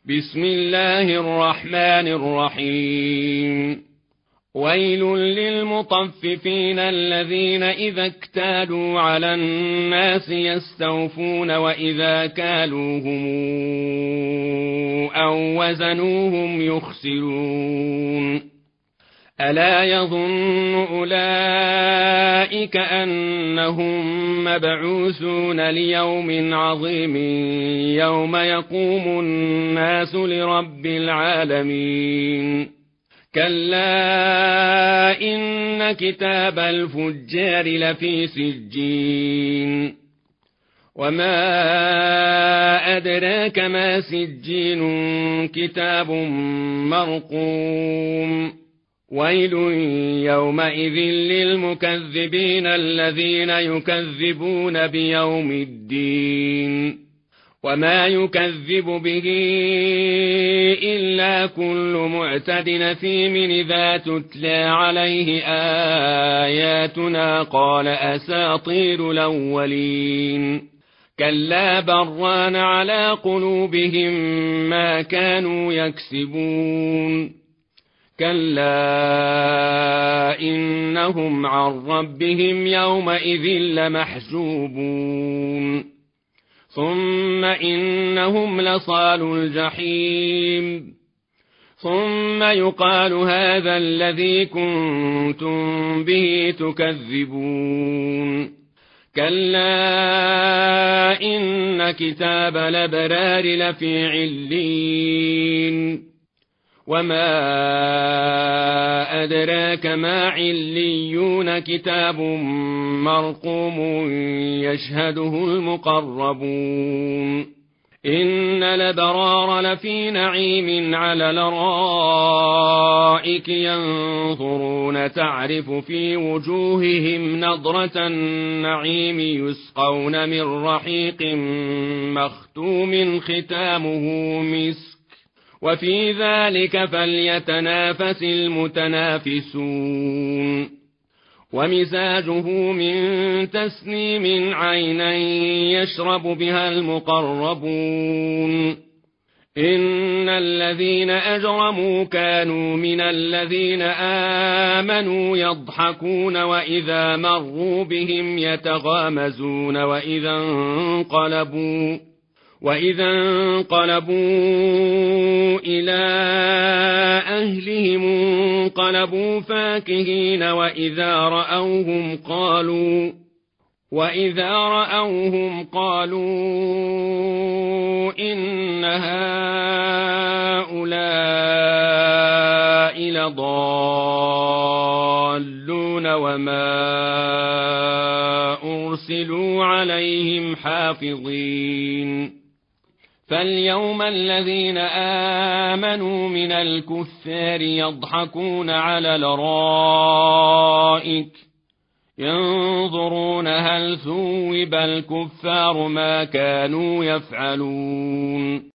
بسم الله الرحمن الرحيم. ويل للمطففين الذين إذا اكتالوا على الناس يستوفون وإذا كالوهم أو وزنوهم يخسرون. ألا يظن أولئك أنهم مبعوثون ليوم عظيم يوم يقوم الناس لرب العالمين. كلا إن كتاب الفجار لفي سجين. وما أدراك ما سجين كتاب مرقوم. ويل يومئذ للمكذبين الذين يكذبون بيوم الدين. وما يكذب به إلا كل معتد أثيم إذا تتلى عليه آياتنا قال أساطير الأولين. كلا بران على قلوبهم ما كانوا يكسبون. كلا إنهم عن ربهم يومئذ لمحجوبون. ثم إنهم لصالو الجحيم. ثم يقال هذا الذي كنتم به تكذبون. كلا إن كتاب الأبرار لفي علين. وما أدراك ما عليون كتاب مرقوم يشهده المقربون. إن الأبرار لفي نعيم على الأرائك ينظرون تعرف في وجوههم نضرة النعيم يسقون من رحيق مختوم ختامه مسك وفي ذلك فليتنافس المتنافسون. ومزاجه من تسنيم عينا يشرب بها المقربون. إن الذين أجرموا كانوا من الذين آمنوا يضحكون وإذا مروا بهم يتغامزون وإذا انقلبوا إلى أهلهم انقلبوا فاكهين وإذا رأوهم قالوا إن هؤلاء لضالون وما أرسلوا عليهم حافظين. فاليوم الذين آمنوا من الكفار يضحكون على الأرائك ينظرون هل ثوب الكفار ما كانوا يفعلون.